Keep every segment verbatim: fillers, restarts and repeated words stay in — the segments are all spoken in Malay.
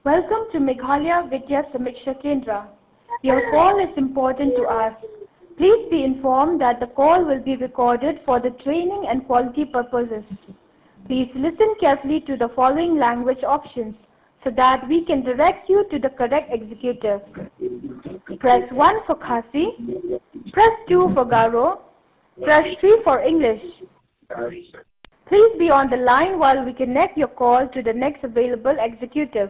Welcome to Meghalaya Vidya Samiksha Kendra. Your call is important to us. Please be informed that the call will be recorded for the training and quality purposes. Please listen carefully to the following language options so that we can direct you to the correct executive. Press one for Khasi, press two for Garo, press three for English. Please be on the line while we connect your call to the next available executive.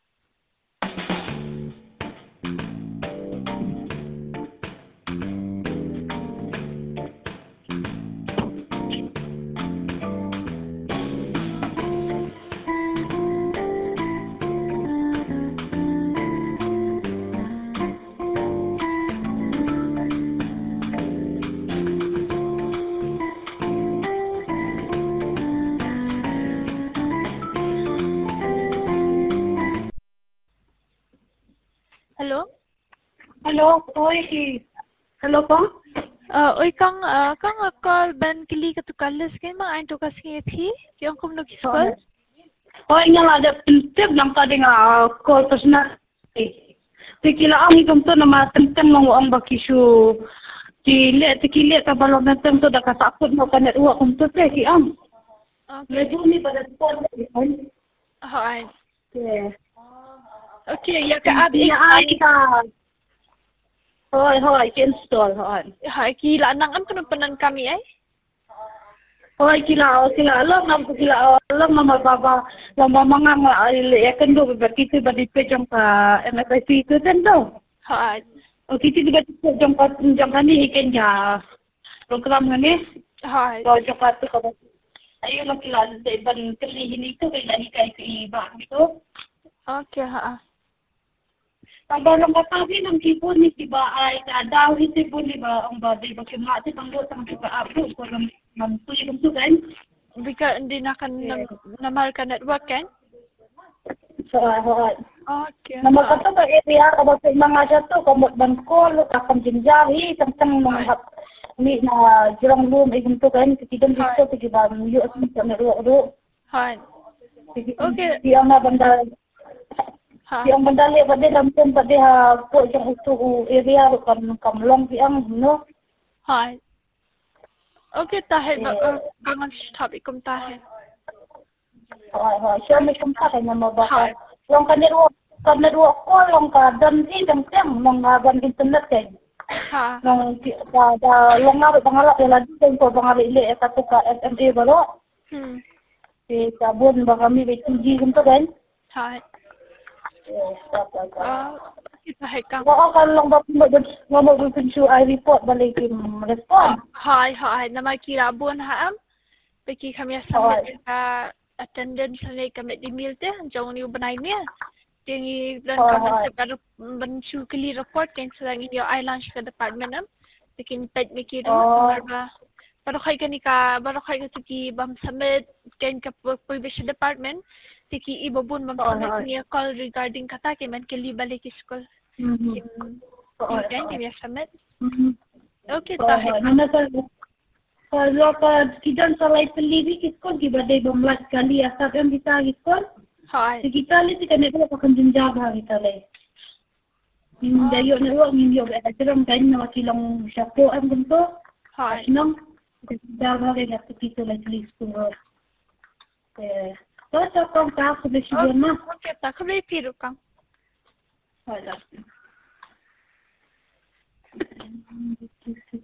Hello? Hello, oi. Hello po? Uh, oi kang uh, kang uh, call ban kili ka tu kalas kay ma ain to kas kay thi yang kum no kiskol. Oi nga ada tip lang ka ding call personal. Tikila ang ikum to na matemtem mo ang bakisu. Tile tikile ka balong mentem to da ka sakot mo ka net uwa kum to te ki am. Okay. Medyo ni pada phone ni. Hai. Okay. Okay, ya ka ab Iya ai ka. Hoi hoi install hoi. Hai kila nang am kuno penan kami ay. Hoi kila kila alam nam kila alam nama baba lama mangang ile ya kan do berarti tu badi pejam ka M S I C tu kan do. Hai. O kita juga jam kat jam ni ikan ya program ni. Hai. Kalau jam kat tu kalau ayo nak kila ban kali ini tu kan ni kai ke iba gitu. Okay ha. Tambah lang katabi ng kipon ni si ba ay daw hindi po ni ba ang body ba kimati pangdo sang ba apo ko lang mampuy kung tugan. Bika hindi na kan namal ka network kan? So ho. Okay. Nama kata ba area ka ba mga sa to kamot bangkol ka kam jinjari tang mga ni na jirang room ay kung tugan kitidon dito sige ba yo sa ro. Hai. Okay. Dia na banda yang mendali pada lampun pada ha po yang itu area kan kamlong yang no. Hai. Okay tahe kang stop ikum tahe. Hai hai siya may kumpa kanya mabaka. Long kaniro kaniro ko long ka dan si dang tem long ngaban internet kay. Ha. Long da da long nga bangalak ya lagi ko bangalak ile ka to ka S M A balo. Hmm. Si sabon ba kami be two G kumto kan. Hai. Yes, okay. Ah, kita hekang. Oo, kalong ba mo mo mo pinsu I report balik yung respond. Hai hai nama kira bun haam. Beki kami submit ka attendance ni kami email te jong ni banai ni. Tingi dan kami sebaru bensu kali report kan sedang ini I launch ke department am. Bikin page mikir ba. Baru kay kani ka baru kay ka tiki bam submit kan ka probation department. Tiki ibabun bam submit niya call regarding kata kay man kali balik school. Mhm. Kan kami submit. Okay tahe. Mana ka kalau ka kita salai seliwi kiskon ki badai bomlas kali asap yang kita kiskon. Hai. Kita li si kene ko kan jenjaga kita le. Min dayo na wo min yo ada ceram kan na kilang syapo am gunto. Hai. Nang jenjaga le nak kita le tulis ko. Eh, to to kom ka ko be sigurna. Okay tak kami piru kang. Hala.